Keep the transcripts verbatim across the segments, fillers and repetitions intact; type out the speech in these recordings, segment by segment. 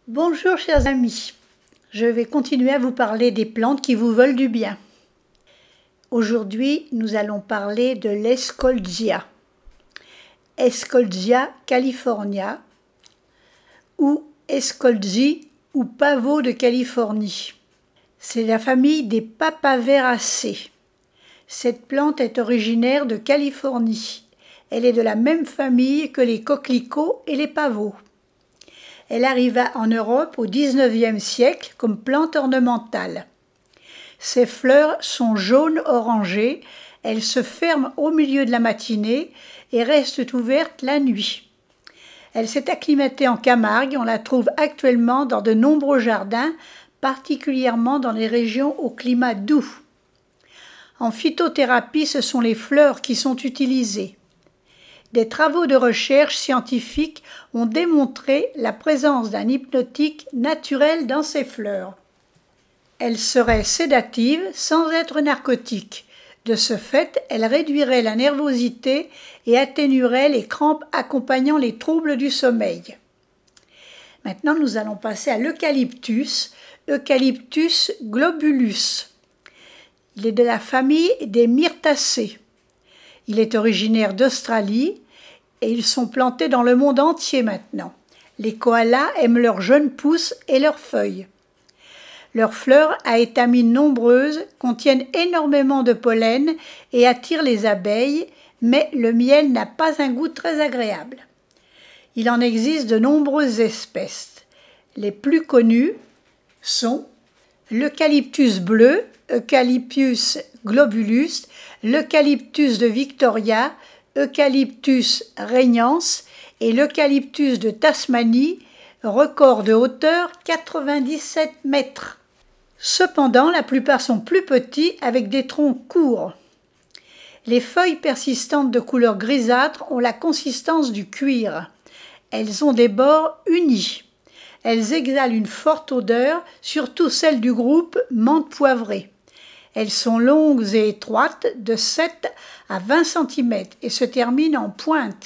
Bonjour chers amis, je vais continuer à vous parler des plantes qui vous veulent du bien. Aujourd'hui, nous allons parler de l'Escoltzia, Escoltzia california ou Escoltzi ou pavot de Californie. C'est la famille des Papaveracées. Cette plante est originaire de Californie. Elle est de la même famille que les coquelicots et les pavots. Elle arriva en Europe au dix-neuvième siècle comme plante ornementale. Ses fleurs sont jaune-orangé, elles se ferment au milieu de la matinée et restent ouvertes la nuit. Elle s'est acclimatée en Camargue, on la trouve actuellement dans de nombreux jardins, particulièrement dans les régions au climat doux. En phytothérapie, ce sont les fleurs qui sont utilisées. Des travaux de recherche scientifiques ont démontré la présence d'un hypnotique naturel dans ces fleurs. Elle serait sédative sans être narcotique. De ce fait, elle réduirait la nervosité et atténuerait les crampes accompagnant les troubles du sommeil. Maintenant, nous allons passer à l'eucalyptus, Eucalyptus globulus. Il est de la famille des myrtacées. Il est originaire d'Australie et ils sont plantés dans le monde entier maintenant. Les koalas aiment leurs jeunes pousses et leurs feuilles. Leurs fleurs à étamines nombreuses contiennent énormément de pollen et attirent les abeilles, mais le miel n'a pas un goût très agréable. Il en existe de nombreuses espèces. Les plus connues sont l'eucalyptus bleu, Eucalyptus globulus, l'eucalyptus de Victoria, Eucalyptus regnans et l'eucalyptus de Tasmanie, record de hauteur quatre-vingt-dix-sept mètres. Cependant, la plupart sont plus petits avec des troncs courts. Les feuilles persistantes de couleur grisâtre ont la consistance du cuir. Elles ont des bords unis. Elles exhalent une forte odeur, surtout celle du groupe menthe poivrée. Elles sont longues et étroites, de sept à vingt centimètres, et se terminent en pointe.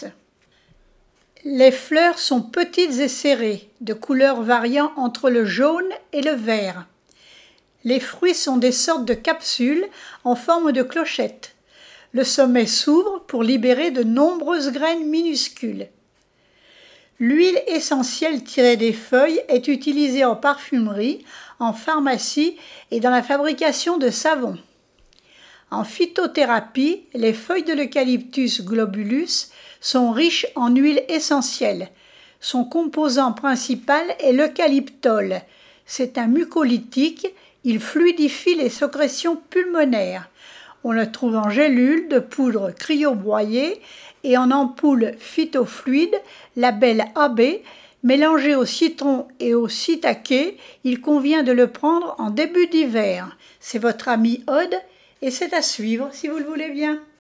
Les fleurs sont petites et serrées, de couleurs variant entre le jaune et le vert. Les fruits sont des sortes de capsules en forme de clochette. Le sommet s'ouvre pour libérer de nombreuses graines minuscules. L'huile essentielle tirée des feuilles est utilisée en parfumerie, en pharmacie et dans la fabrication de savons. En phytothérapie, les feuilles de l'Eucalyptus globulus sont riches en huile essentielle. Son composant principal est l'eucalyptol. C'est un mucolytique, il fluidifie les sécrétions pulmonaires. On le trouve en gélule de poudre cryobroyée et en ampoule phytofluide, label A B, mélangé au citron et au shiitake. Il convient de le prendre en début d'hiver. C'est votre ami Aude et c'est à suivre si vous le voulez bien.